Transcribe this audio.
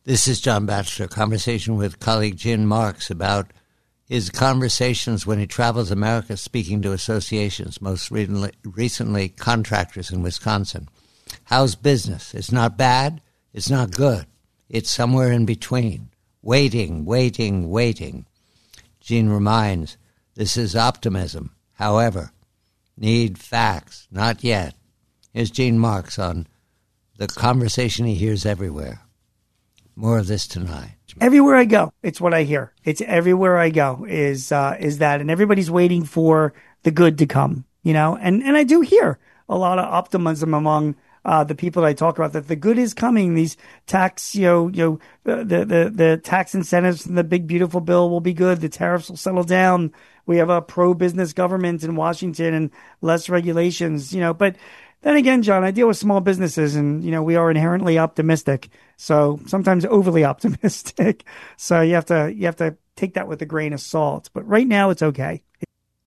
This is John Batchelor, conversation with colleague Gene Marks about his conversations when he travels America speaking to associations, most recently contractors in Wisconsin. How's business? It's not bad. It's not good. It's somewhere in between. Waiting. Gene reminds, this is optimism. However, need facts. Not yet. Here's Gene Marks on the conversation he hears everywhere. More of this tonight. Everywhere I go, it's what I hear. It's everywhere I go is that, and everybody's waiting for the good to come, and I do hear a lot of optimism among the people that I talk about, that the good is coming. These tax, the tax incentives and the big beautiful bill will be good. The tariffs will settle down. We have a pro-business government in Washington and less regulations, but then again, John, I deal with small businesses and, we are inherently optimistic. So sometimes overly optimistic. So you have to take that with a grain of salt. But right now it's okay.